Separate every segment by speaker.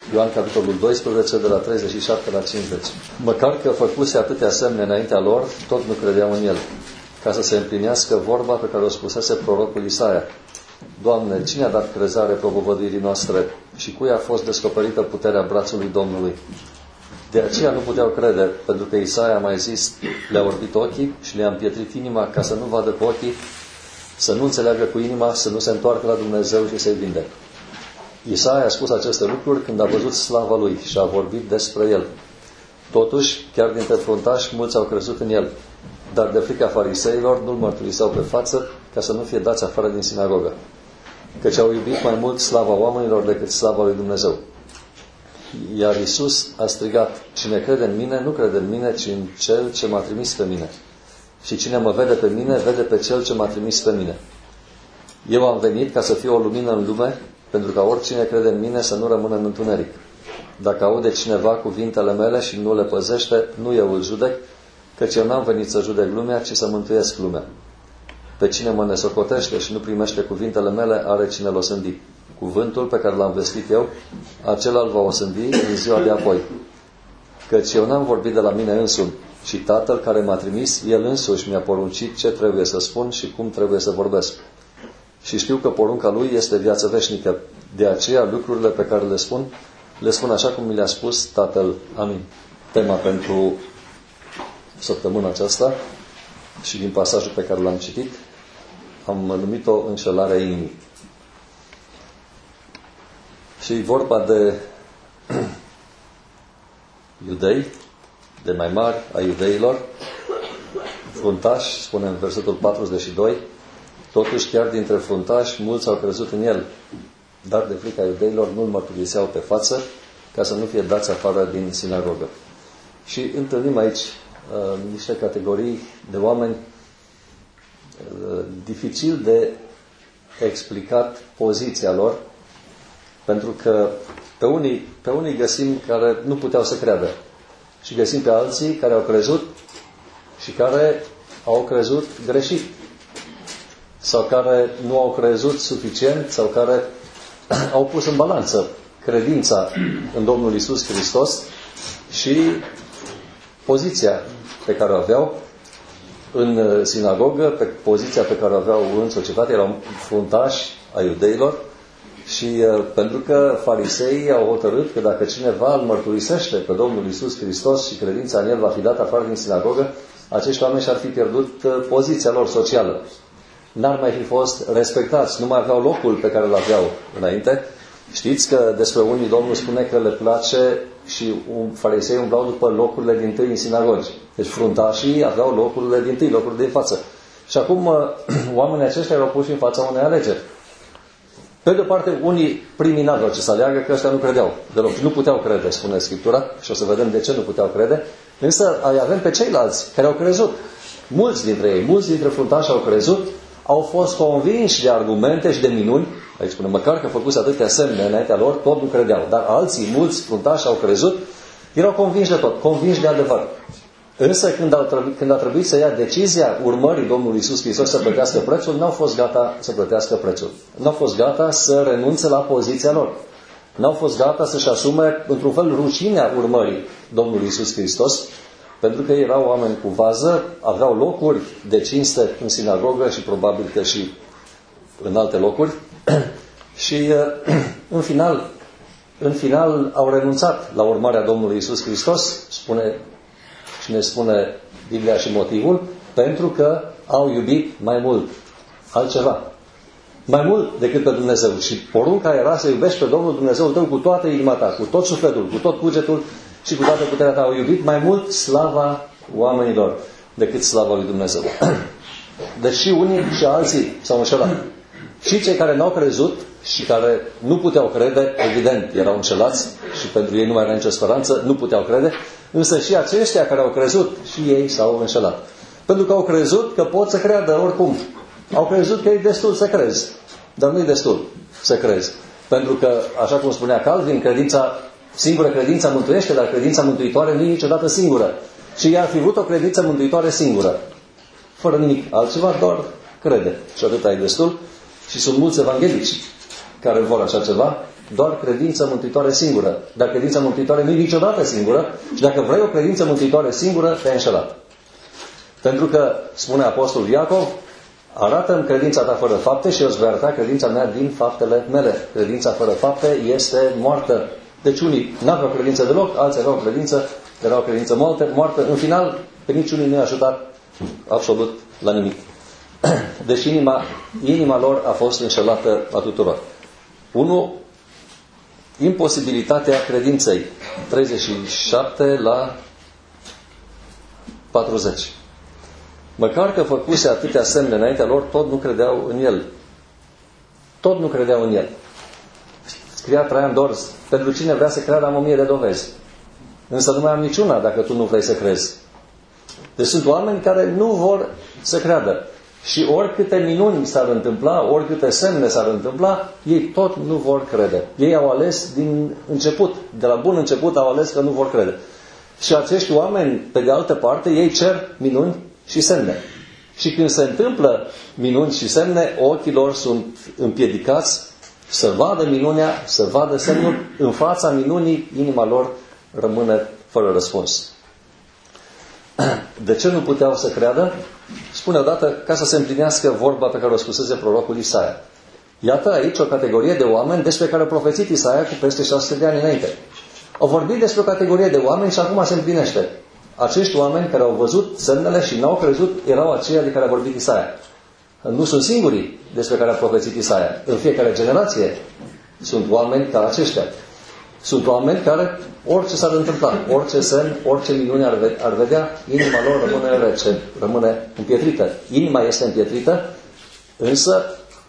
Speaker 1: Ioan capitolul 12, de la 37 la 50. Măcar că făcuse atâtea semne înaintea lor, tot nu credeau în el, ca să se împlinească vorba pe care o spusese prorocul Isaia. Doamne, cine a dat crezare propovăduirii noastre și cui a fost descoperită puterea brațului Domnului? De aceea nu puteau crede, pentru că Isaia a mai zis, le-a orbit ochii și le-a împietrit inima ca să nu vadă cu ochii, să nu înțeleagă cu inima, să nu se întoarcă la Dumnezeu și să-i vindec. Isaia a spus aceste lucruri când a văzut slava lui și a vorbit despre el. Totuși, chiar dintre fruntași, mulți au crezut în el, dar de frica fariseilor nu-l mărturiseau pe față ca să nu fie dați afară din sinagogă, căci au iubit mai mult slava oamenilor decât slava lui Dumnezeu. Iar Iisus a strigat, cine crede în mine, nu crede în mine, ci în Cel ce m-a trimis pe mine. Și cine mă vede pe mine, vede pe Cel ce m-a trimis pe mine. Eu am venit ca să fiu o lumină în lume, pentru ca oricine crede în mine să nu rămână în întuneric. Dacă aude cineva cuvintele mele și nu le păzește, nu eu îl judec, căci eu n-am venit să judec lumea, ci să mântuiesc lumea. Pe cine mă nesocotește și nu primește cuvintele mele, are cine l-o sândi. Cuvântul pe care l-am vestit eu, acela îl va osândi în ziua de apoi. Căci eu n-am vorbit de la mine însumi, ci Tatăl care m-a trimis, El însuși mi-a poruncit ce trebuie să spun și cum trebuie să vorbesc. Și știu că porunca Lui este viață veșnică. De aceea lucrurile pe care le spun așa cum mi le-a spus Tatăl. Amin. Tema pentru săptămâna aceasta și din pasajul pe care l-am citit am numit-o înșelarea inimii. Și e vorba de iudei, de mai mari a iudeilor, fruntași, spune în versetul 42, totuși chiar dintre fruntași mulți au crezut în el, dar de frica iudeilor nu-l mărturiseau pe față ca să nu fie dați afară din sinagogă. Și întâlnim aici niște categorii de oameni dificil de explicat poziția lor, pentru că pe unii găsim care nu puteau să creadă și găsim pe alții care au crezut și care au crezut greșit sau care nu au crezut suficient sau care au pus în balanță credința în Domnul Iisus Hristos și poziția pe care o aveau în sinagogă, pe poziția pe care o aveau în societate, erau fruntași a iudeilor și pentru că fariseii au hotărât că dacă cineva îl mărturisește pe Domnul Iisus Hristos și credința în el va fi dată afară din sinagogă, acești oameni și-ar fi pierdut poziția lor socială. N-ar mai fi fost respectați, nu mai aveau locul pe care îl aveau înainte. Știți că despre unii Domnul spune că le place și farisei umblau după locurile din tâi în sinagogi. Deci fruntașii aveau locurile din tâi, locurile din față. Și acum oamenii aceștia erau puși în fața unei alegeri. Pe de o parte, unii primii n-aveau ce să aleagă, că ăștia nu credeau deloc. Nu puteau crede, spune Scriptura, și o să vedem de ce nu puteau crede. Însă îi avem pe ceilalți care au crezut. Mulți dintre ei, mulți dintre fruntași au crezut, au fost convinși de argumente și de minuni. Aici spune, măcar că făcuse atâtea semne înaintea lor, tot nu credeau. Dar alții, mulți fruntași au crezut, erau convinși de tot, convinși de adevăr. Însă când a trebuit să ia decizia urmării Domnului Iisus Hristos să plătească prețul, n-au fost gata să plătească prețul. N-au fost gata să renunțe la poziția lor. N-au fost gata să-și asume, într-un fel, rușinea urmării Domnului Iisus Hristos, pentru că erau oameni cu vază, aveau locuri de cinste în sinagogă și probabil că și în alte locuri. Și în final au renunțat la urmarea Domnului Iisus Hristos, și ne spune Biblia și motivul, pentru că au iubit mai mult altceva. Mai mult decât pe Dumnezeu. Și porunca era să iubești pe Domnul Dumnezeul tău cu toată inima ta, cu tot sufletul, cu tot cugetul și cu toată puterea ta. Au iubit mai mult slava oamenilor decât slava lui Dumnezeu. Deci și unii și alții s-au înșelat. Și cei care n-au crezut și care nu puteau crede, evident, erau înșelați și pentru ei nu mai era nicio speranță, nu puteau crede, însă și aceștia care au crezut, și ei s-au înșelat. Pentru că au crezut că pot să creadă oricum. Au crezut că e destul să crezi, dar nu e destul să crezi. Pentru că, așa cum spunea Calvin, singura credința mântuiește, dar credința mântuitoare nu e niciodată singură. Și ea ar fi vrut o credință mântuitoare singură, fără nimic altceva, doar crede. Și atâta e destul. Și sunt mulți evanghelici care vor așa ceva, doar credință mântuitoare singură. Dar credința mântuitoare nu e niciodată singură și dacă vrei o credință mântuitoare singură, te-ai înșelat. Pentru că, spune Apostolul Iacov, arată-mi credința ta fără fapte și eu îți voi arăta credința mea din faptele mele. Credința fără fapte este moartă. Deci unii n-aveau credință deloc, alții aveau credință, era o credință moartă. În final, pe niciunii nu i-a ajutat absolut la nimic. Deci inima lor a fost înșelată a tuturor. 1. Imposibilitatea credinței. 37 la 40. Măcar că făcuse atâtea semne înaintea lor, tot nu credeau în el. Tot nu credeau în el. Scria Traian Dors, pentru cine vrea să creadă am 1000 de dovezi. Însă nu mai am niciuna dacă tu nu vrei să crezi. Deci sunt oameni care nu vor să creadă. Și oricâte minuni s-ar întâmpla, oricâte semne s-ar întâmpla, ei tot nu vor crede. Ei au ales din început, de la bun început au ales că nu vor crede. Și acești oameni, pe de altă parte, ei cer minuni și semne. Și când se întâmplă minuni și semne, ochii lor sunt împiedicați să vadă minunea, să vadă semnul. În fața minunii, inima lor rămâne fără răspuns. De ce nu puteau să creadă? Spune odată, ca să se împlinească vorba pe care o spusese prorocul Isaia. Iată aici o categorie de oameni despre care a profețit Isaia cu peste 600 de ani înainte. Au vorbit despre o categorie de oameni și acum se împlinește. Acești oameni care au văzut semnele și n-au crezut erau aceia de care a vorbit Isaia. Nu sunt singurii despre care a profețit Isaia. În fiecare generație sunt oameni ca aceștia. Sunt oameni care, orice s-ar întâmpla, orice semn, orice minune ar vedea, inima lor rămâne rece, rămâne împietrită. Inima este împietrită, însă,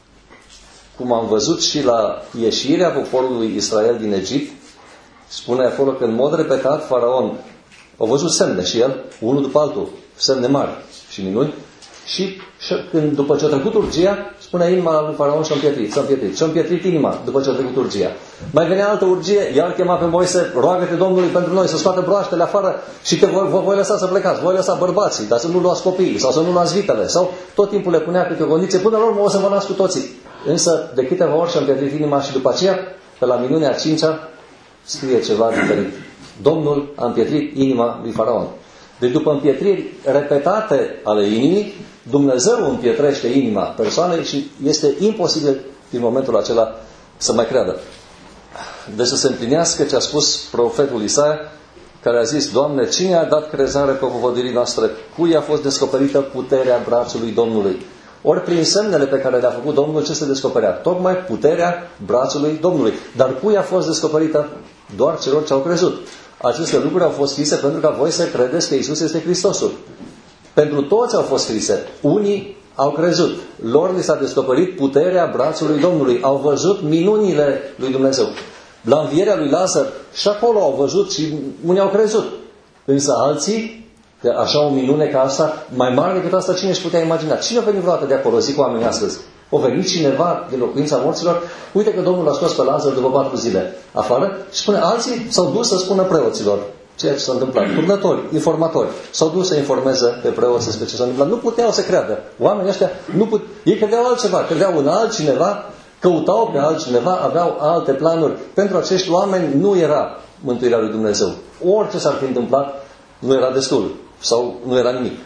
Speaker 1: cum am văzut și la ieșirea poporului Israel din Egipt, spune acolo că în mod repetat Faraon a văzut semne și el, unul după altul, semne mari și minuni, și când, după ce a trecut urgia, spune inima lui Faraon și-a împietrit. Și-a împietrit inima după ce a trecut urgia. Mai venea altă urgie, iar chema pe Moise, roagă-te Domnului pentru noi să scoată broaștele afară și că vă voi lăsa să plecați, voi lăsa bărbații, dar să nu luați copiii sau să nu luați vitele. Sau tot timpul le punea câte o condiție, până la urmă o să vă las cu toții. Însă de câteva ori și-a împietrit inima și după aceea, pe la minunea 5-a, scrie ceva diferit. Domnul a împietrit inima lui Faraon. Deci după împietriri repetate ale inimii, Dumnezeu împietrește inima persoanei și este imposibil din momentul acela să mai creadă. Deci să se împlinească ce a spus profetul Isaia, care a zis, Doamne, cine a dat crezare pe povăduirii noastre? Cui a fost descoperită puterea brațului Domnului? Ori prin semnele pe care le-a făcut Domnul, ce se descoperea? Tocmai puterea brațului Domnului. Dar cui a fost descoperită? Doar celor ce au crezut. Aceste lucruri au fost scrise pentru ca voi să credeți că Iisus este Hristosul. Pentru toți au fost scrise. Unii au crezut. Lor li s-a descoperit puterea brațului Domnului. Au văzut minunile lui Dumnezeu. La învierea lui Lazar și acolo au văzut și unii au crezut. Însă alții, că așa o minune ca asta, mai mare decât asta, cine își putea imagina? Cine a venit vreodată de acolo? Zic oamenii astăzi. O venit cineva din locuința morților, uite că Domnul a scos pe Lazar după 4 zile afară și spune, alții s-au dus să spună preoților ceea ce s-a întâmplat. Turnători, informatori, s-au dus să informeze pe preoți despre ce s-a întâmplat. Nu puteau să creadă. Oamenii ăștia, ei credeau altceva, credeau în altcineva, căutau pe altcineva, aveau alte planuri. Pentru acești oameni nu era mântuirea lui Dumnezeu. Orice s-ar fi întâmplat, nu era destul sau nu era nimic.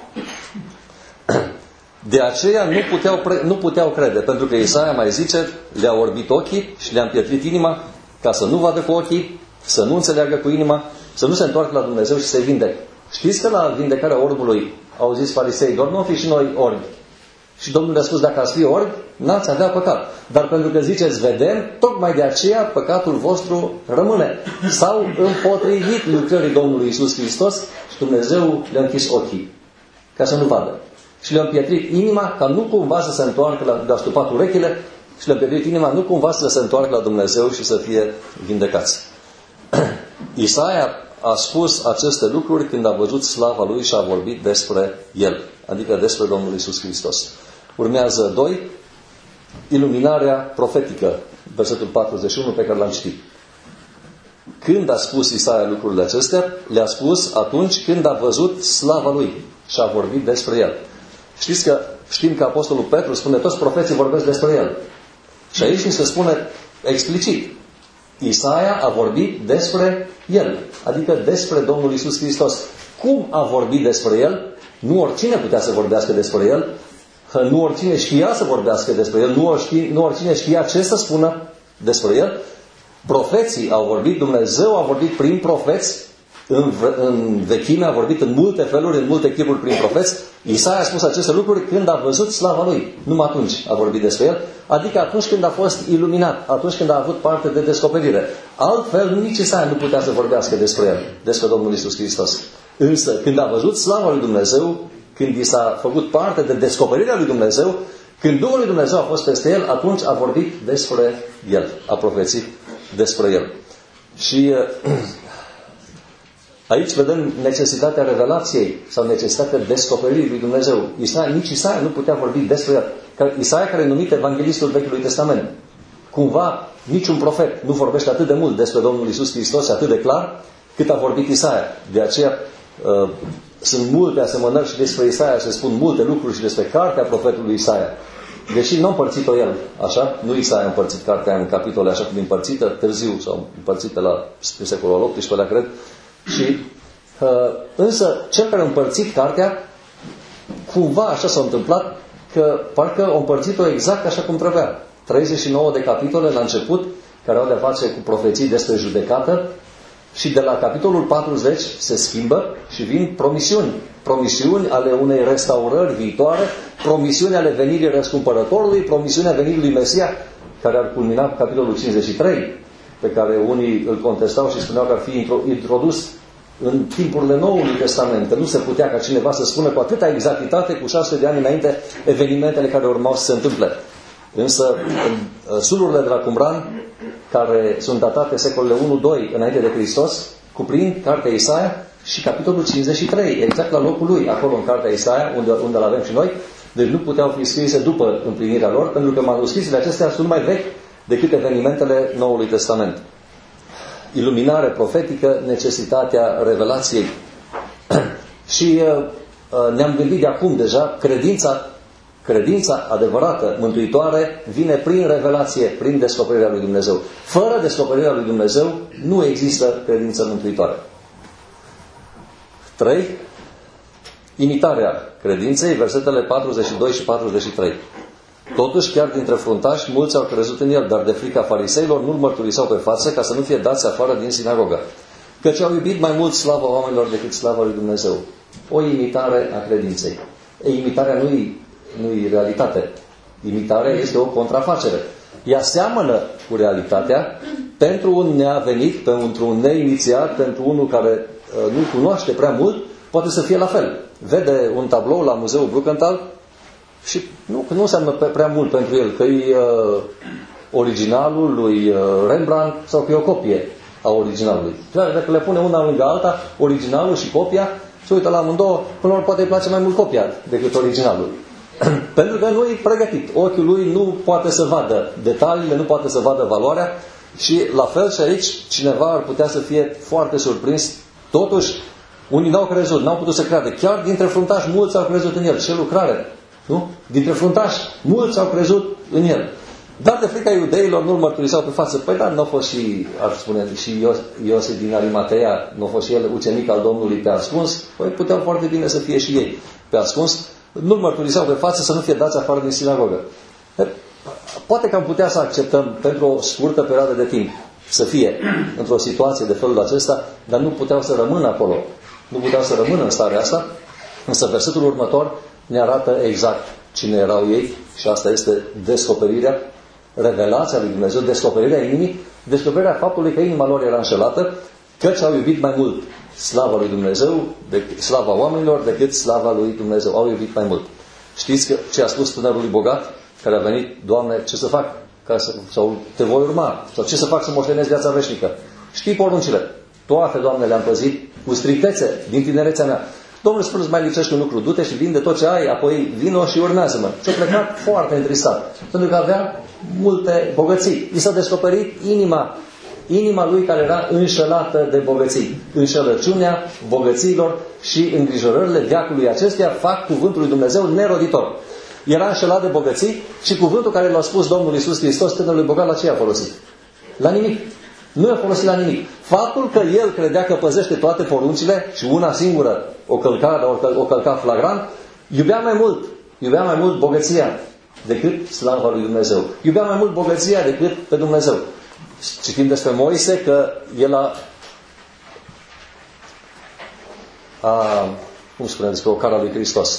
Speaker 1: De aceea nu puteau crede, pentru că Isaia mai zice, le-a orbit ochii și le-a împietrit inima ca să nu vadă cu ochii, să nu înțeleagă cu inima, să nu se întoarcă la Dumnezeu și să se vindece. Știți că la vindecarea orbului au zis farisei, doar nu fi și noi orbi. Și Domnul le-a spus, dacă ați fi orbi, n-ați avea păcat. Dar pentru că ziceți, vedem, tocmai de aceea păcatul vostru rămâne. S-au împotrivit lucrării Domnului Iisus Hristos și Dumnezeu le-a închis ochii, ca să nu vadă. Și le-a împietrit inima, ca nu cumva să se întoarcă le-a stupat urechile și le-a împietrit inima, nu cumva să se întoarcă la Dumnezeu și să fie vindecați. Isaia a spus aceste lucruri când a văzut slava lui și a vorbit despre el, adică despre Domnul Iisus Hristos. Urmează 2, iluminarea profetică, versetul 41 pe care l-am citit. Când a spus Isaia lucrurile acestea, le-a spus atunci când a văzut slava lui și a vorbit despre el. Știm că Apostolul Petru spune, toți profeții vorbesc despre el. Și aici ni se spune explicit. Isaia a vorbit despre el, adică despre Domnul Iisus Hristos. Cum a vorbit despre el? Nu oricine putea să vorbească despre el, nu oricine știa să vorbească despre el, nu oricine știa ce să spună despre el. Profeții au vorbit, Dumnezeu a vorbit prin profeți, în vechime a vorbit în multe feluri, în multe chipuri prin profeți. Isaia a spus aceste lucruri când a văzut slava lui. Numai atunci a vorbit despre el, adică atunci când a fost iluminat, atunci când a avut parte de descoperire. Altfel, nici Isaia nu putea să vorbească despre el, despre Domnul Iisus Hristos. Însă, când a văzut slava lui Dumnezeu, când i s-a făcut parte de descoperirea lui Dumnezeu, când Duhul lui Dumnezeu a fost peste el, atunci a vorbit despre el, a profețit despre el. Și aici vedem necesitatea revelației sau necesitatea descoperirii lui Dumnezeu. Nici Isaia nu putea vorbi despre el. Isaia, care e numit evanghelistul Vechiului Testament. Cumva, niciun profet nu vorbește atât de mult despre Domnul Iisus Hristos, atât de clar, cât a vorbit Isaia. De aceea sunt multe asemănări și despre Isaia, se spun multe lucruri și despre cartea profetului Isaia. Deși nu a împărțit-o el, așa, nu Isaia a împărțit cartea în capitole așa cum e împărțită, târziu, sau împărțită la secolul al XVIII-lea, cred. Și, însă, cel care a împărțit cartea, cumva așa s-a întâmplat, că parcă a împărțit-o exact așa cum trebuia. 39 de capitole la început, care au de-a face cu profeții despre judecată, și de la capitolul 40 se schimbă și vin promisiuni. Promisiuni ale unei restaurări viitoare, promisiuni ale venirii răscumpărătorului, promisiunea venirii lui Mesia, care ar culmina cu capitolul 53, pe care unii îl contestau și spuneau că ar fi introdus în timpurile Noului Testament, că nu se putea ca cineva să spună cu atâta exactitate, cu 600 de ani înainte, evenimentele care urmau să se întâmple. Însă, sulurile de la Qumran, care sunt datate secolele 1-2 înainte de Hristos, cuprind cartea Isaia și capitolul 53, exact la locul lui, acolo în cartea Isaia, unde îl avem și noi. Deci nu puteau fi scrise după împlinirea lor, pentru că manuscrisele acestea sunt mai vechi decât evenimentele Noului Testament. Iluminare profetică, necesitatea revelației. Și ne-am gândit de acum deja, credința adevărată, mântuitoare, vine prin revelație, prin descoperirea lui Dumnezeu. Fără descoperirea lui Dumnezeu nu există credință mântuitoare. 3. Imitarea credinței, versetele 42 și 43. Totuși, chiar dintre fruntași, mulți au crezut în el, dar de frica fariseilor nu-l mărturiseau pe față ca să nu fie dați afară din sinagogă. Căci au iubit mai mult slava oamenilor decât slava lui Dumnezeu. O imitare a credinței. Imitarea nu-i realitate. Imitarea este o contrafacere. Ea seamănă cu realitatea pentru un neavenit, pentru un neinițiat, pentru unul care nu cunoaște prea mult, poate să fie la fel. Vede un tablou la Muzeul Brukenthal și nu înseamnă prea mult pentru el, că e originalul lui Rembrandt sau că e o copie a originalului. Dacă le pune una lângă alta, originalul și copia, se uită la amândouă, până la urmă poate îi place mai mult copia decât originalul. Pentru că nu e pregătit. Ochiul lui nu poate să vadă detaliile, nu poate să vadă valoarea și la fel și aici cineva ar putea să fie foarte surprins. Totuși, unii n-au crezut, n-au putut să creadă. Chiar dintre fruntași mulți au crezut în el. Ce lucrare! Nu? Dintre fruntași mulți au crezut în el. Dar de frica iudeilor nu-l mărturiseau pe față. Păi da, n-a fost și, ar spune, și Iosif din Arimatea, n-a fost și el ucenic al Domnului pe ascuns. Păi puteau foarte bine să fie și ei pe ascuns. Nu-l mărturiseau pe față să nu fie dați afară din sinagogă. Poate că am putea să acceptăm pentru o scurtă perioadă de timp să fie într-o situație de felul acesta, dar nu puteau să rămână acolo. Nu puteau să rămână în starea asta, însă versetul următor ne arată exact cine erau ei și asta este descoperirea, revelația lui Dumnezeu, descoperirea inimii, descoperirea faptului că inima lor era înșelată, căci au iubit mai mult slava lui Dumnezeu, slava oamenilor, decât slava lui Dumnezeu. Au iubit mai mult. Știți ce a spus tânărului bogat, care a venit: Doamne, ce să fac? Sau te voi urma? Sau ce să fac să moștenesc viața veșnică? Știi poruncile. Toate, Doamne, le-am păzit cu strictețe din tinerețea mea. Domnul spune: mai lipsește un lucru, du-te și vinde tot ce ai, apoi vino și urmează-mă. Și-a plecat foarte întristat, pentru că avea multe bogății. I s-a descoperit inima lui care era înșelată de bogății. Înșelăciunea bogăților și îngrijorările veacului acestuia fac cuvântul lui Dumnezeu neroditor. Era înșelat de bogății și cuvântul care l-a spus Domnul Iisus Hristos tânărului bogat, la ce a folosit? La nimic. Nu i-a folosit la nimic. Faptul că el credea că păzește toate poruncile și una singură o călca, dar o călca flagrant, iubea mai mult bogăția decât slava lui Dumnezeu. Iubea mai mult bogăția decât pe Dumnezeu. Citim despre Moise că el cum spunem despre ocara lui Hristos?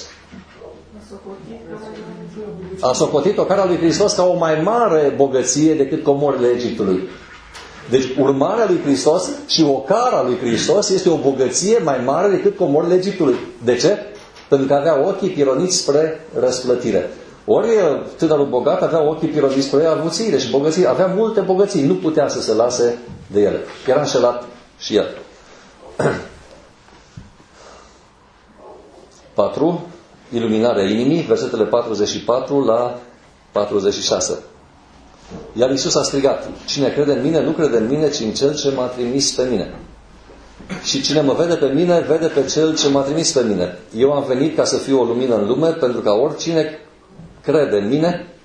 Speaker 1: A socotit ocara lui Hristos ca o mai mare bogăție decât comorile Egiptului. Deci urmarea lui Hristos și ocara lui Hristos este o bogăție mai mare decât comorile Egiptului. De ce? Pentru că avea ochii pironiți spre răsplătire. Ori tânărul bogat avea ochii pironiți spre avuțire și bogăție. Avea multe bogății. Nu putea să se lase de ele. Era înșelat și el. 4. Iluminarea inimii, versetele 44 la 46. Iar Iisus a strigat: cine crede în mine, nu crede în mine, ci în Cel ce m-a trimis pe mine. Și cine mă vede pe mine, vede pe Cel ce m-a trimis pe mine. Eu am venit ca să fiu o lumină în lume, pentru ca oricine crede în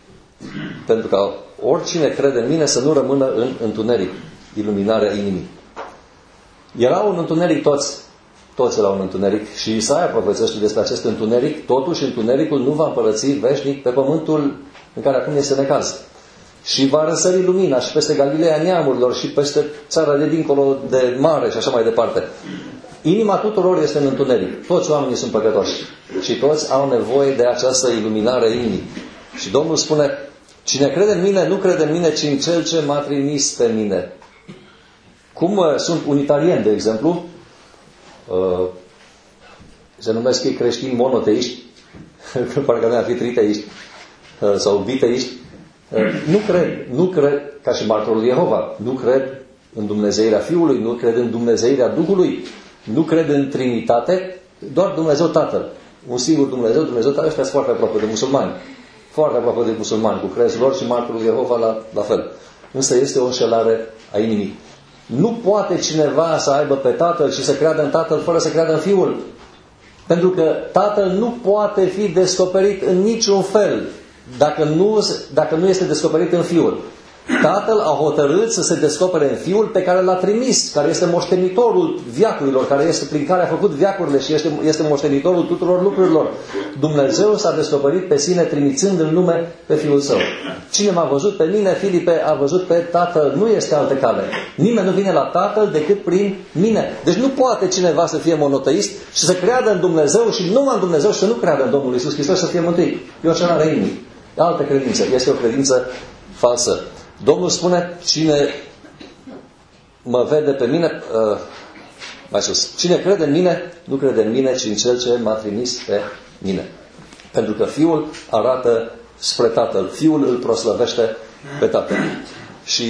Speaker 1: mine, să nu rămână în întuneric. Iluminarea inimii. Erau în întuneric toți erau în întuneric și Isaia profețește despre acest întuneric. Totuși întunericul nu va împărăți veșnic pe pământul în care acum este necaz. Și va răsări lumina și peste Galileea neamurilor și peste țara de dincolo de mare și așa mai departe. Inima tuturor este în întuneric. Toți oamenii sunt păcătoși și toți au nevoie de această iluminare a inimii. Și Domnul spune: cine crede în mine, nu crede în mine, ci în Cel ce m-a trimis pe mine. Cum sunt unitarieni, de exemplu, se numesc ei creștini monoteiști, parcă nu ar fi triteiști sau biteiști, nu cred, ca și martorul Jehova, nu cred în Dumnezeirea Fiului, nu cred în Dumnezeirea Duhului, nu cred în Trinitate, doar Dumnezeu Tatăl. Un singur Dumnezeu Tatăl, ăștia sunt foarte aproape de musulmani. Foarte aproape de musulmani, cu crezul lor și martorul Jehova la fel. Însă este o înșelare a inimii. Nu poate cineva să aibă pe Tatăl și să creadă în Tatăl fără să creadă în Fiul. Pentru că Tatăl nu poate fi descoperit în niciun fel dacă nu este descoperit în Fiul. Tatăl a hotărât să se descopere în Fiul pe care l-a trimis, care este moștenitorul veacurilor, prin care a făcut veacurile și este moștenitorul tuturor lucrurilor. Dumnezeu s-a descoperit pe sine trimițând în lume pe Fiul Său. Cine m-a văzut pe mine, Filipe, a văzut pe Tatăl. Nu este altă cale. Nimeni nu vine la Tatăl decât prin mine. Deci nu poate cineva să fie monoteist și să creadă în Dumnezeu și numai în Dumnezeu și să nu creadă în Domnul Iisus Hristos, să fie mântuit. E o cenară inimii. Altă credință. Este o credință falsă. Domnul spune: cine mă vede pe mine, mai sus, cine crede în mine, nu crede în mine, ci în Cel ce m-a trimis pe mine. Pentru că Fiul arată spre Tatăl. Fiul îl proslăvește pe Tatăl. Și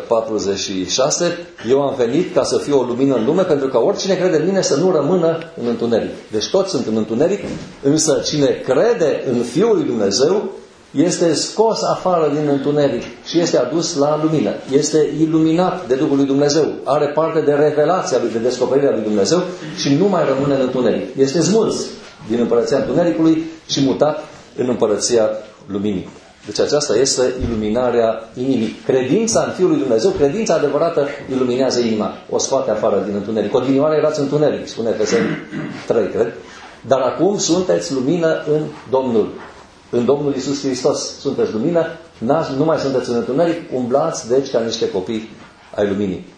Speaker 1: 46, eu am venit ca să fiu o lumină în lume, pentru că oricine crede în mine să nu rămână în întuneric. Deci toți sunt în întuneric, însă cine crede în Fiul lui Dumnezeu este scos afară din întuneric și este adus la lumină. Este iluminat de Duhul lui Dumnezeu. Are parte de revelația lui, de descoperirea lui Dumnezeu și nu mai rămâne în întuneric. Este smuls din împărăția întunericului și mutat în împărăția luminii. Deci aceasta este iluminarea inimii. Credința în Fiul lui Dumnezeu, credința adevărată, iluminează inima. O scoate afară din întuneric. Odinioară erați întuneric, spune Efeseni 3, cred. Dar acum sunteți lumină în Domnul. În Domnul Iisus Hristos sunteți lumină, nu mai sunteți în întuneric, umblați deci ca niște copii ai luminii.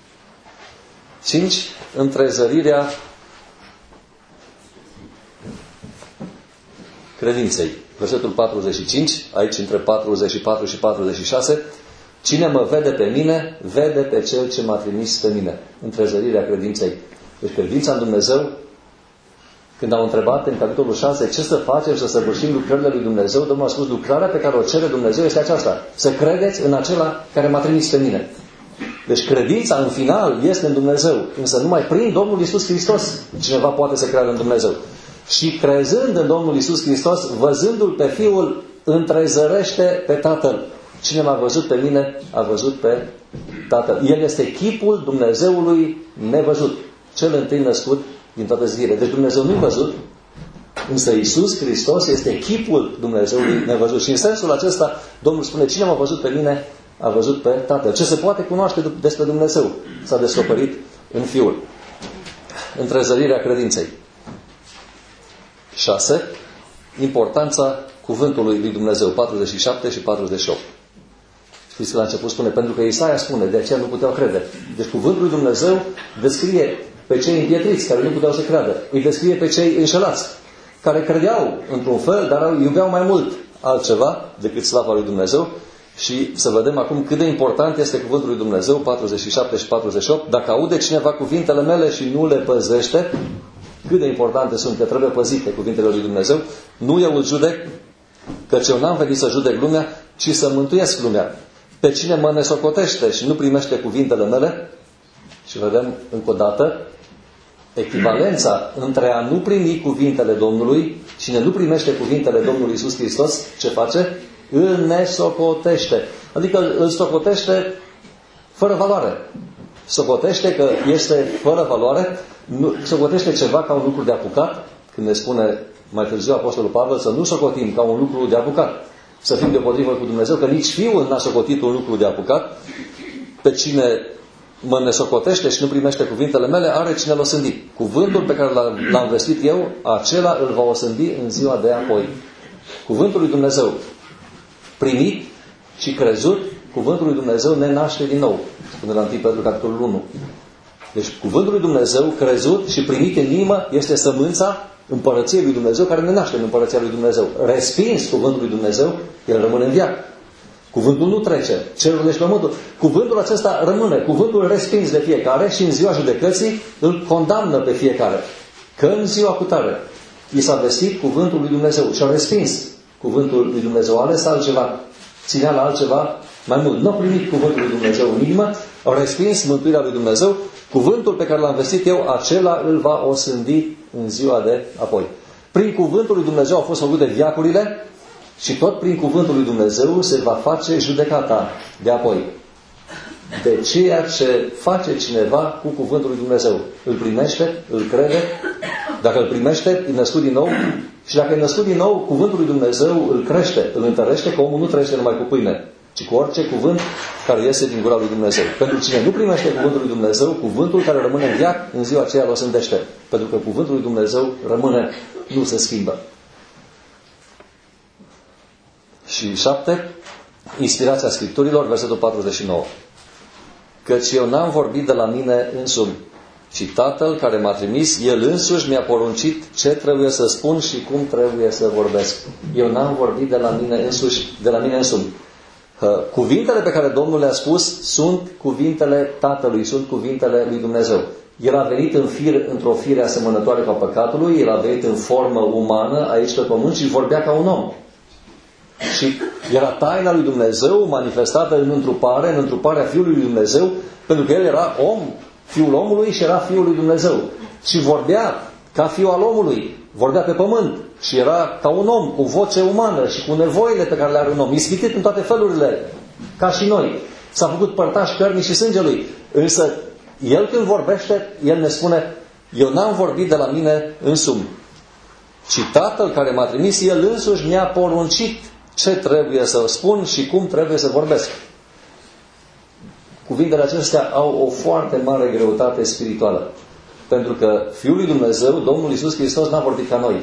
Speaker 1: 5. Întrezărirea credinței. Versetul 45, aici între 44 și 46. Cine mă vede pe mine, vede pe Cel ce m-a trimis pe mine. Întrezărirea credinței. Deci credința în Dumnezeu. Când au întrebat în capitolul 6 ce să facem să săvârșim lucrările lui Dumnezeu, Domnul a spus: lucrarea pe care o cere Dumnezeu este aceasta: să credeți în acela care m-a trimis pe mine. Deci credința în final este în Dumnezeu, însă numai prin Domnul Iisus Hristos cineva poate să creadă în Dumnezeu. Și crezând în Domnul Iisus Hristos, văzându-L pe Fiul, întrezărește pe Tatăl. Cine m-a văzut pe mine, a văzut pe Tatăl. El este chipul Dumnezeului nevăzut, cel întâi născut din toată zilele. Deci Dumnezeu nu-i văzut, însă Iisus Hristos este chipul Dumnezeului nevăzut. Și în sensul acesta, Domnul spune: cine m-a văzut pe mine, a văzut pe Tatăl. Ce se poate cunoaște despre Dumnezeu s-a descoperit în Fiul. Întrezărirea credinței. 6. Importanța cuvântului lui Dumnezeu. 47 și 48. Știți că la început spune, pentru că Isaia spune, de aceea nu puteau crede. Deci cuvântul lui Dumnezeu descrie pe cei împietriți, care nu puteau să creadă. Îi descrie pe cei înșelați, care credeau într-un fel, dar iubeau mai mult altceva decât slava lui Dumnezeu. Și să vedem acum cât de important este cuvântul lui Dumnezeu, 47 și 48. Dacă aude cineva cuvintele mele și nu le păzește, cât de importante sunt, că trebuie păzite cuvintele lui Dumnezeu. Nu eu îl judec, căci eu n-am venit să judec lumea, ci să mântuiesc lumea. Pe cine mă nesocotește și nu primește cuvintele mele, și vedem încă o dată echivalența între a nu primi cuvintele Domnului, cine nu primește cuvintele Domnului Iisus Hristos, ce face? Îl nesocotește. Adică îl socotește fără valoare. Socotește că este fără valoare, socotește ceva ca un lucru de apucat, când ne spune mai târziu Apostolul Pavel să nu socotim ca un lucru de apucat, să fim deopotrivă cu Dumnezeu, că nici Fiul n-a socotit un lucru de apucat. Pe cine mă nesocotește și nu primește cuvintele mele, are cine l-o sândi. Cuvântul pe care l-am vestit eu, acela îl va osândi în ziua de apoi. Cuvântul lui Dumnezeu primit și crezut, cuvântul lui Dumnezeu ne naște din nou. Spune la 1 Petru capitolul 1. Deci cuvântul lui Dumnezeu crezut și primit în inimă este sămânța împărăției lui Dumnezeu care ne naște în împărăția lui Dumnezeu. Respins cuvântul lui Dumnezeu, el rămâne în veac. Cuvântul nu trece. Cerurile și pământul. Cuvântul acesta rămâne. Cuvântul respins de fiecare și în ziua judecății îl condamnă pe fiecare. Că în ziua cutare i s-a vestit cuvântul lui Dumnezeu și a respins cuvântul lui Dumnezeu. A ales altceva. Ținea la altceva mai mult. Nu a primit cuvântul lui Dumnezeu în inimă, a respins mântuirea lui Dumnezeu. Cuvântul pe care l-am vestit eu, acela îl va osândi în ziua de apoi. Prin cuvântul lui Dumnezeu au fost făcute veacurile și tot prin cuvântul lui Dumnezeu se va face judecata de apoi. De ceea ce face cineva cu cuvântul lui Dumnezeu. Îl primește, îl crede. Dacă îl primește, e născut din nou. Și dacă e născut din nou, cuvântul lui Dumnezeu îl crește, îl întărește, că omul nu trăiește numai cu pâine, ci cu orice cuvânt care iese din gura lui Dumnezeu. Pentru cine nu primește cuvântul lui Dumnezeu, cuvântul care rămâne în veac, în ziua aceea îl osândește. Pentru că cuvântul lui Dumnezeu rămâne, nu se schimbă. Și 7. Inspirația Scripturilor, versetul 49. Căci eu n-am vorbit de la mine însumi, ci Tatăl care m-a trimis, El însuși mi-a poruncit ce trebuie să spun și cum trebuie să vorbesc. Eu n-am vorbit de la mine însumi. Cuvintele pe care Domnul le-a spus sunt cuvintele Tatălui, sunt cuvintele lui Dumnezeu. El a venit într-o fire asemănătoare ca păcatului, El a venit în formă umană aici pe pământ și vorbea ca un om. Și era taina lui Dumnezeu manifestată în întruparea Fiului lui Dumnezeu, pentru că El era om, Fiul omului și era Fiul lui Dumnezeu. Și vorbea ca Fiul al omului, vorbea pe pământ și era ca un om, cu voce umană și cu nevoile pe care le are un om, ispitit în toate felurile, ca și noi. S-a făcut părtaș cărnii și sângelui. Însă, El când vorbește, El ne spune, eu n-am vorbit de la mine însumi, ci Tatăl care m-a trimis, El însuși mi-a poruncit ce trebuie să spun și cum trebuie să vorbesc. Cuvintele acestea au o foarte mare greutate spirituală. Pentru că Fiul lui Dumnezeu, Domnul Iisus Hristos, n-a vorbit ca noi.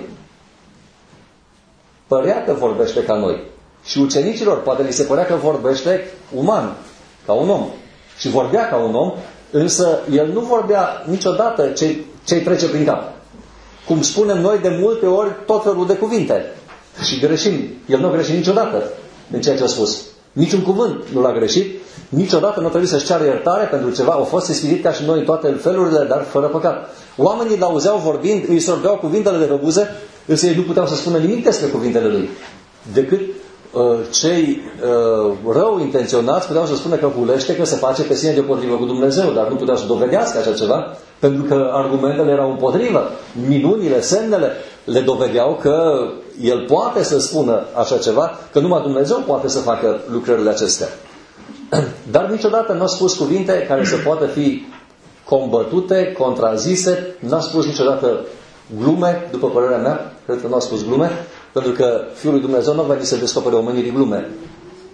Speaker 1: Părea că vorbește ca noi. Și ucenicilor poate li se părea că vorbește uman, ca un om. Și vorbea ca un om, însă El nu vorbea niciodată ce-i trece prin cap. Cum spunem noi de multe ori tot felul de cuvinte. Și greșim. El nu a greșit niciodată în ceea ce a spus. Niciun cuvânt nu l-a greșit. Niciodată nu trebuie să-și ceară iertare pentru ceva. Au fost ispitit ca și noi în toate felurile, dar fără păcat. Oamenii l-auzeau vorbind, îi sorbeau cuvintele de pe buze, însă ei nu puteau să spună nimic despre cuvintele lui. Decât cei rău intenționați puteau să spună că hulește, că se face pe sine deopotrivă cu Dumnezeu, dar nu puteau să dovedească așa ceva, pentru că argumentele erau împotrivă. Minunile, semnele le dovedeau că el poate să spună așa ceva, că numai Dumnezeu poate să facă lucrările acestea. Dar niciodată nu a spus cuvinte care să poată fi combătute, contrazise, n-a spus niciodată glume, după părerea mea, cred că nu a spus glume, pentru că Fiul lui Dumnezeu nu a venit să descopere omenirii glume.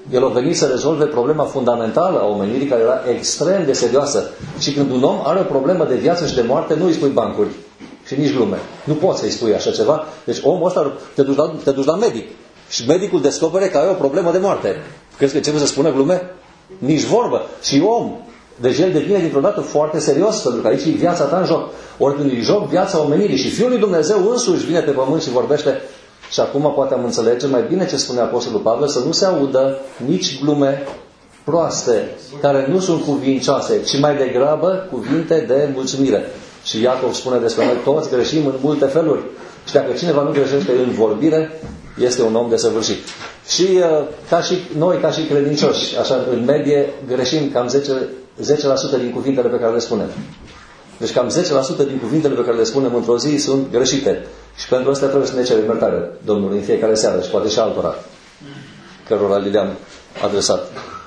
Speaker 1: El a venit să rezolve problema fundamentală a omenirii, care era extrem de serioasă. Și când un om are o problemă de viață și de moarte, nu îi spui bancuri și nici glume. Nu poți să-i spui așa ceva. Deci omul ăsta te duci la medic. Și medicul descopere că ai o problemă de moarte. Crezi că începe să spună glume? Nici vorbă. Și om. Deci el devine dintr-o dată foarte serios, pentru că aici e viața ta în joc. Ori când îi joc viața omenirii și Fiul lui Dumnezeu însuși vine pe pământ și vorbește. Și acum poate am înțelege mai bine ce spune Apostolul Pavel, să nu se audă nici glume proaste, care nu sunt cuvincioase, ci mai degrabă cuvinte de mulțumire. Și Iacov spune despre noi, toți greșim în multe feluri. Și dacă cineva nu greșește în vorbire, este un om desăvârșit. Și ca și noi, ca și credincioși, așa, în medie, greșim cam 10% din cuvintele pe care le spunem. Deci cam 10% din cuvintele pe care le spunem într-o zi sunt greșite. Și pentru asta trebuie să ne cerem iertare Domnului în fiecare seară și poate și altora cărora le-am adresat.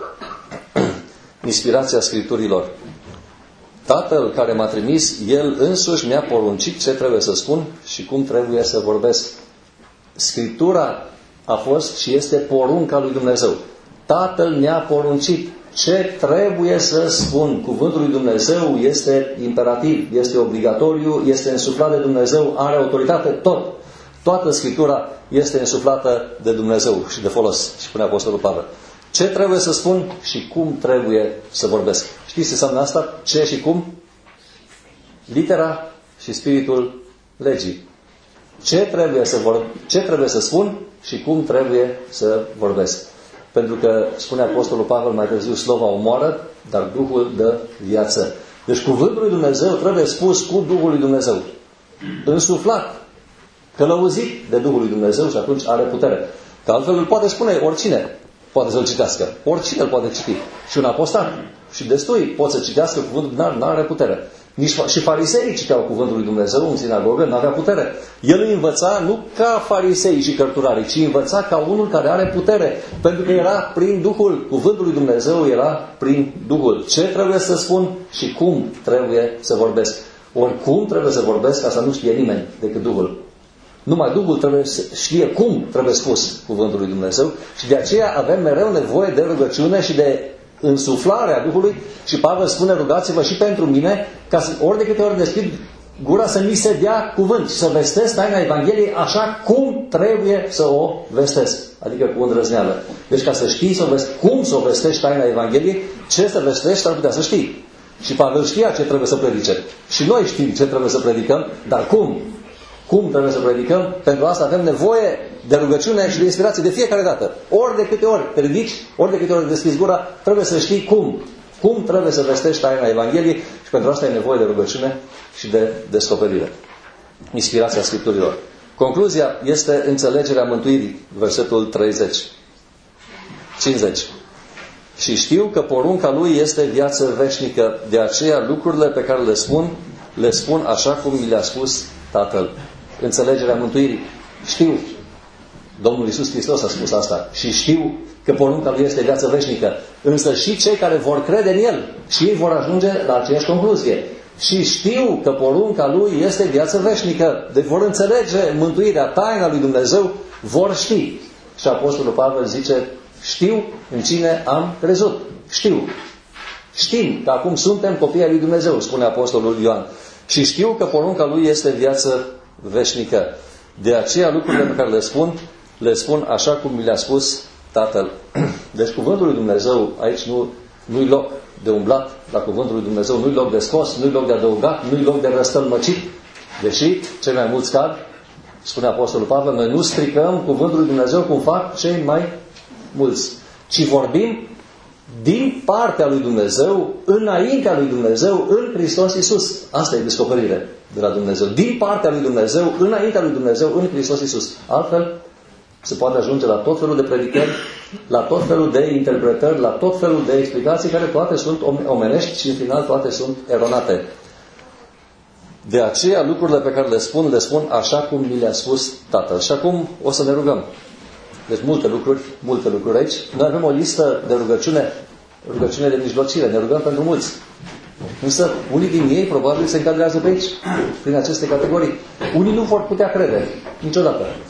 Speaker 1: Inspirația Scripturilor. Tatăl care m-a trimis, El însuși mi-a poruncit ce trebuie să spun și cum trebuie să vorbesc. Scriptura a fost și este porunca lui Dumnezeu. Tatăl mi-a poruncit ce trebuie să spun. Cuvântul lui Dumnezeu este imperativ, este obligatoriu, este însuflat de Dumnezeu, are autoritate, tot. Toată Scriptura este însuflată de Dumnezeu și de folos, spune Apostolul Pavel. Ce trebuie să spun și cum trebuie să vorbesc. Știți ce înseamnă asta? Ce și cum? Litera și spiritul legii. Ce trebuie să spun și cum trebuie să vorbesc. Pentru că, spune Apostolul Pavel mai târziu, slova omoară, dar Duhul dă viață. Deci cuvântul lui Dumnezeu trebuie spus cu Duhul lui Dumnezeu. Însuflat, călăuzit de Duhul lui Dumnezeu și atunci are putere. Că altfel îl poate spune oricine. Poate să-l citească. Oricine îl poate citi. Și un apostat. Și destui pot să citească cuvântul, dar nu are putere. Și fariseii citeau cuvântul lui Dumnezeu în sinagogă, nu avea putere. El îi învăța nu ca farisei și cărturarii, ci învăța ca unul care are putere. Pentru că era prin Duhul. Cuvântul lui Dumnezeu era prin Duhul. Ce trebuie să spun și cum trebuie să vorbesc. Oricum trebuie să vorbesc, asta nu știe nimeni decât Duhul. Numai Duhul trebuie să știe cum trebuie spus cuvântul lui Dumnezeu și de aceea avem mereu nevoie de rugăciune și de însuflarea Duhului și Pavel spune rugați-vă și pentru mine ca să, ori de câte ori deschid gura să mi se dea cuvânt și să vestesc taina Evangheliei așa cum trebuie să o vestesc, adică cu îndrăzneală. Deci ca să știi cum să o vestești taina Evangheliei, ce să vestești ar putea să știi. Și Pavel știa ce trebuie să predice. Și noi știm ce trebuie să predicăm, dar cum? Cum trebuie să predicăm? Pentru asta avem nevoie de rugăciune și de inspirație de fiecare dată. Ori de câte ori te ridici, ori de câte ori deschizi gura, trebuie să știi cum. Cum trebuie să vestești taina Evangheliei și pentru asta e nevoie de rugăciune și de descoperire. Inspirația Scripturilor. Concluzia este înțelegerea mântuirii. Versetul 50. Și știu că porunca lui este viață veșnică, de aceea lucrurile pe care le spun așa cum mi le-a spus Tatăl. Înțelegerea mântuirii. Știu. Domnul Iisus Hristos a spus asta. Și știu că porunca lui este viață veșnică. Însă și cei care vor crede în El și ei vor ajunge la aceeași concluzie. Și știu că porunca lui este viață veșnică. Deci vor înțelege mântuirea, taina lui Dumnezeu, vor ști. Și Apostolul Pavel zice, știu în cine am crezut. Știu. Știm că acum suntem copii ai lui Dumnezeu, spune Apostolul Ioan. Și știu că porunca lui este viață veșnică. De aceea lucrurile pe care le spun așa cum mi le-a spus Tatăl. Deci cuvântul lui Dumnezeu, aici nu-i loc de umblat la cuvântul lui Dumnezeu, nu-i loc de scos, nu-i loc de adăugat, nu-i loc de răstălmăcit. Deși cei mai mulți cad, spune Apostolul Pavel, noi nu stricăm cuvântul lui Dumnezeu cum fac cei mai mulți, ci vorbim din partea lui Dumnezeu, înaintea lui Dumnezeu, în Hristos Iisus. Asta e descoperire de la Dumnezeu. Din partea lui Dumnezeu, înaintea lui Dumnezeu, în Hristos Iisus. Altfel, se poate ajunge la tot felul de predicări, la tot felul de interpretări, la tot felul de explicații, care toate sunt omenești și în final toate sunt eronate. De aceea lucrurile pe care le spun așa cum mi le-a spus Tatăl. Și acum o să ne rugăm. Deci multe lucruri aici. Noi avem o listă de rugăciune de mijlocire. Ne rugăm pentru mulți. Însă unii din ei probabil se încadrează pe aici, prin aceste categorii. Unii nu vor putea crede niciodată.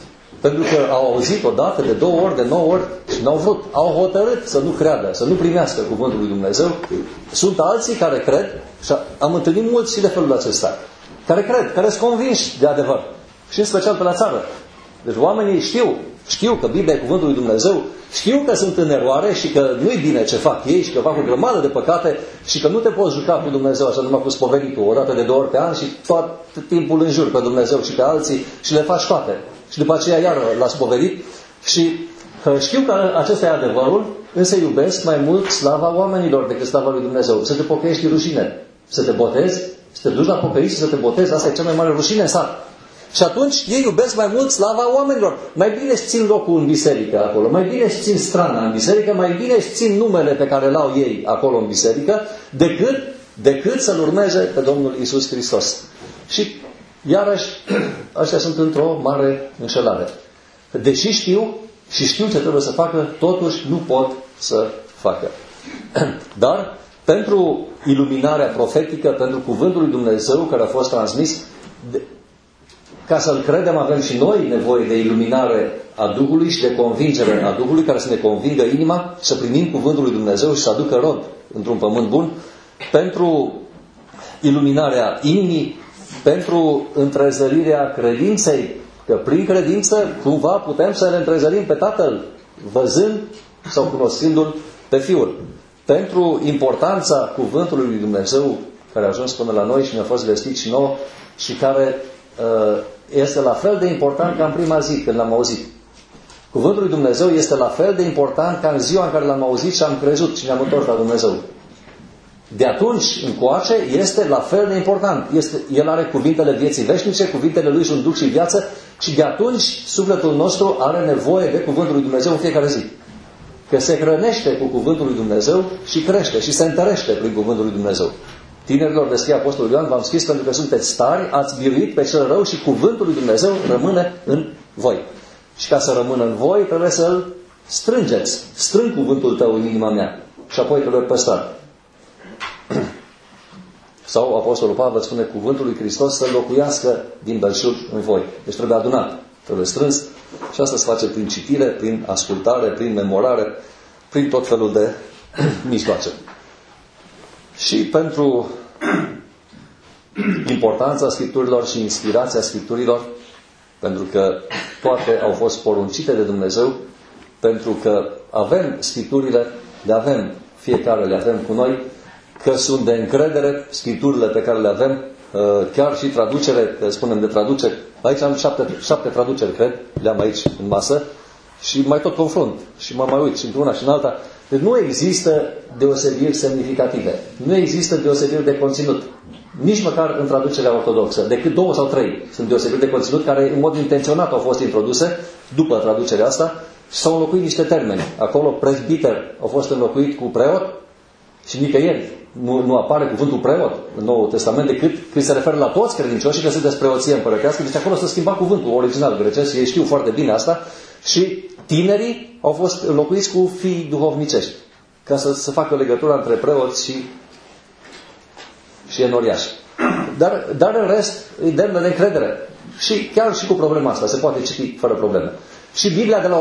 Speaker 1: pentru că au auzit odată, de 2 ori, de 9 ori și n-au vrut. Au hotărât să nu creadă, să nu primească cuvântul lui Dumnezeu. Sunt alții care cred, și am întâlnit mulți și de felul acesta, care cred, care sunt convinși de adevăr. Și în special pe la țară. Deci oamenii știu că Biblia e cuvântul lui Dumnezeu, știu că sunt în eroare și că nu-i bine ce fac ei și că fac o grămadă de păcate și că nu te poți juca cu Dumnezeu așa numai cu spoveditul, o dată de 2 ori pe an și tot timpul înjuri pe Dumnezeu și pe alții și le faci toate. Și după aceea iar l-a spovedit și știu că acesta e adevărul, însă iubesc mai mult slava oamenilor decât slava lui Dumnezeu. Să te pocăiești rușine, să te botezi, să te duci la pocăit și să te botezi, asta e cea mai mare rușine în sat. Și atunci ei iubesc mai mult slava oamenilor. Mai bine își țin locul în biserică acolo, mai bine își țin strana în biserică, mai bine își țin numele pe care l-au ei acolo în biserică, decât să-L urmeze pe Domnul Iisus Hristos. Și iarăși, ăștia sunt într-o mare înșelare. Deși știu și știu ce trebuie să facă, totuși nu pot să facă. Dar pentru iluminarea profetică, pentru cuvântul lui Dumnezeu care a fost transmis, ca să-L credem, avem și noi nevoie de iluminare a Duhului și de convingere a Duhului, care să ne convingă inima, să primim cuvântul lui Dumnezeu și să aducă rod într-un pământ bun, pentru iluminarea inimii, pentru întrezărirea credinței, că prin credință cumva putem să ne întrezărim pe Tatăl, văzând sau cunoscându-L pe Fiul. Pentru importanța cuvântului lui Dumnezeu, care a ajuns până la noi și ne-a fost vestit și nouă, și care este la fel de important ca în prima zi când l-am auzit. Cuvântul lui Dumnezeu este la fel de important ca în ziua în care l-am auzit și am crezut și ne-am întors la Dumnezeu. De atunci încoace este la fel de important. El are cuvintele vieții veșnice, cuvintele lui sunt duc și viață și de atunci sufletul nostru are nevoie de cuvântul lui Dumnezeu în fiecare zi. Că se hrănește cu cuvântul lui Dumnezeu și crește și se întărește prin cuvântul lui Dumnezeu. Tinerilor, de scrie Apostolul Ioan, v-am scris pentru că sunteți tari, ați biruit pe cel rău și cuvântul lui Dumnezeu rămâne în voi. Și ca să rămână în voi, trebuie să-l strângeți. Strâng cuvântul tău în inima mea și apoi trebuie păstrat. Sau Apostolul Pavel spune cuvântul lui Hristos să locuiască din belșug în voi. Deci trebuie adunat, trebuie strâns și asta se face prin citire, prin ascultare, prin memorare, prin tot felul de mijloace. Și pentru importanța Scripturilor și inspirația Scripturilor, pentru că toate au fost poruncite de Dumnezeu, pentru că avem Scripturile, fiecare le avem cu noi, că sunt de încredere Scripturile pe care le avem, chiar și traducere, spunem de traduceri. Aici am 7 traduceri, cred, le-am aici în masă și mai tot confrunt și mă mai uit și într-una și în alta. Deci nu există deosebiri semnificative. Nu există deosebiri de conținut. Nici măcar în traducerea ortodoxă. Decât 2 sau 3 sunt deosebiri de conținut care în mod intenționat au fost introduse după traducerea asta și s-au înlocuit niște termeni. Acolo prezbiter a fost înlocuit cu preot și nicăieri nu apare cuvântul preot în Noul Testament decât când se referă la toți credincioșii că sunteți preoție împărătească. Deci acolo s-a schimbat cuvântul original grecesc. Ei știu foarte bine asta și tinerii au fost înlocuiți cu fii duhovnicești, ca să facă legătura între preoți și enoriași. Dar în rest îi demnă de încredere. Și chiar și cu problema asta se poate citi fără probleme. Și Biblia de la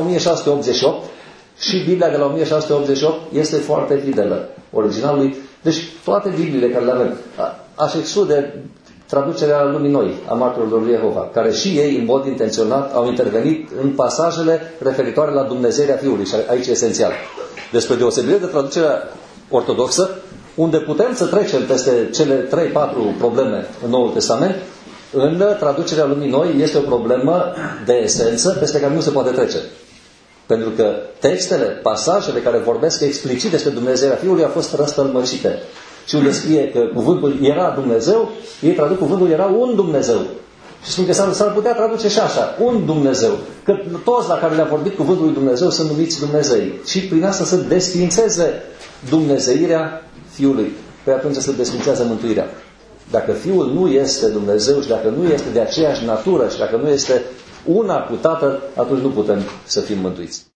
Speaker 1: 1688 este foarte fidelă originalului. Deci toate Bibliile care le avem, aș exclude traducerea Lumii Noi a martorilor lui Jehova, care și ei, în mod intenționat, au intervenit în pasajele referitoare la Dumnezeirea Fiului. Și aici e esențial. Despre deosebire de traducerea ortodoxă, unde putem să trecem peste cele 3-4 probleme în Noul Testament, în traducerea Lumii Noi este o problemă de esență peste care nu se poate trece. Pentru că textele, pasajele care vorbesc explicit despre Dumnezeirea Fiului au fost răstălmăcite. Și unde scrie că cuvântul era Dumnezeu, ei traduc cuvântul era un Dumnezeu. Și spun că s-ar putea traduce și așa, un Dumnezeu. Că toți la care le-a vorbit cuvântul lui Dumnezeu sunt numiți Dumnezei. Și prin asta să desfințeze dumnezeirea Fiului. Păi atunci se desfințează mântuirea. Dacă Fiul nu este Dumnezeu și dacă nu este de aceeași natură și dacă nu este una cu Tatăl, atunci nu putem să fim mântuiți.